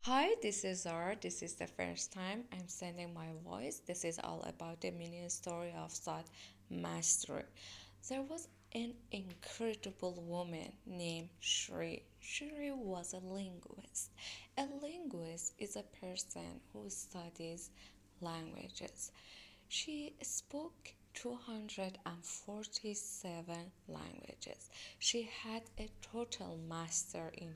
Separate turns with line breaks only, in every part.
Hi, this is Zara. This is the first time I'm sending my voice. This is all about the mini story of thought mastery. There was an incredible woman named Shri. Shri was a linguist. A linguist is a person who studies languages. She spoke 247 languages. She had a total master in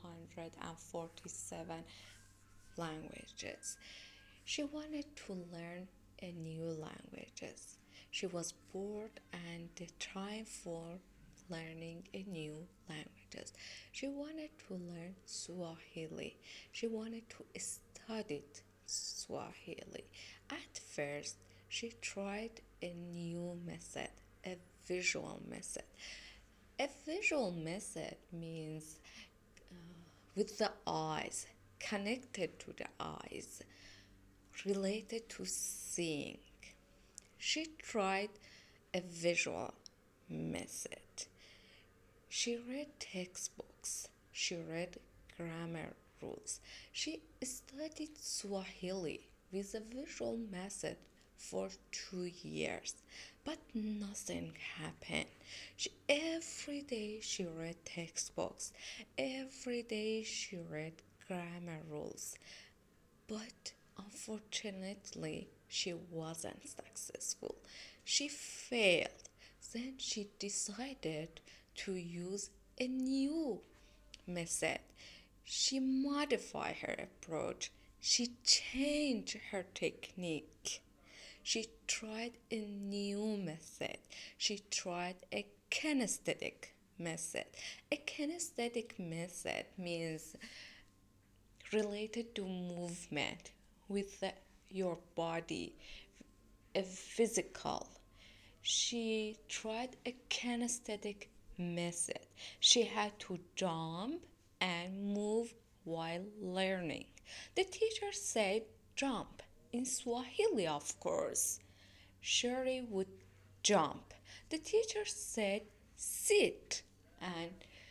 247 languages. She wanted to learn a new languages. She was bored and trying for learning a new languages. She wanted to learn Swahili. She wanted to study Swahili. At first, she tried a new method, a visual method. A visual method means with the eyes, connected to the eyes, related to seeing. She tried a visual method. She read textbooks. She read grammar rules. She studied Swahili with a visual method for 2 years, but nothing happened. Every day she read textbooks. Every day she read grammar rules. But unfortunately, she wasn't successful. She failed. Then she decided to use a new method. She modified her approach. She changed her technique. She tried a new method. She tried a kinesthetic method. A kinesthetic method means related to movement with your body, a physical. She tried a kinesthetic method. She had to jump and move while learning. The teacher said jump in Swahili, of course. Sherry would jump. The teacher said sit, and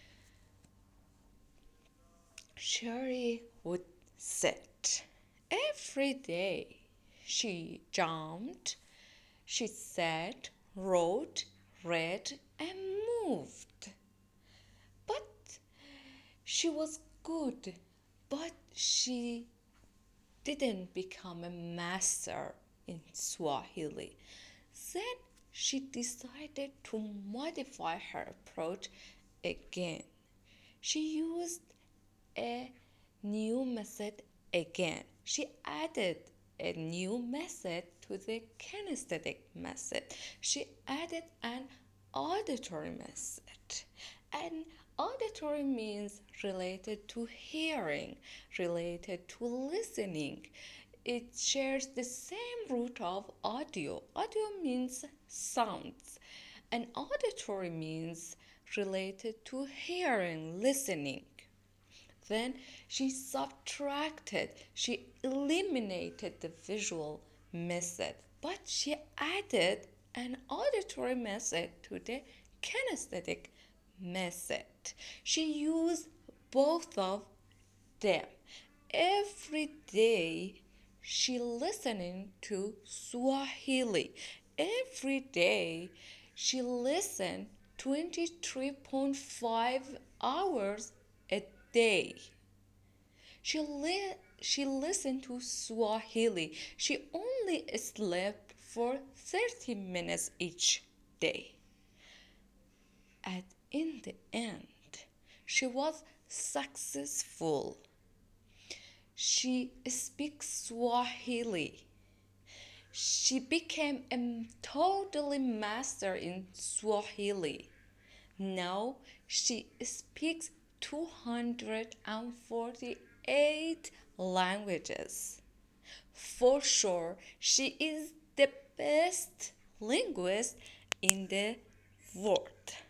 Sherry would sit. Every day she jumped, she sat, wrote, read, and moved. But she was good, but she didn't become a master in Swahili. Then she decided to modify her approach again. She used a new method again. She added a new method to the kinesthetic method. She added an auditory method. And auditory means related to hearing, related to listening. It shares the same root of audio. Audio means sounds, and auditory means related to hearing, listening. Then she subtracted, she eliminated the visual method, but she added an auditory method to the kinesthetic method. She used both of them. Every day she listening to Swahili. Every day she listened 23.5 hours a day. She listened to Swahili. She only slept for 30 minutes each day. And in the end, she was successful. She speaks Swahili. She became a totally master in Swahili. Now she speaks 248 languages. For sure, she is the best linguist in the world.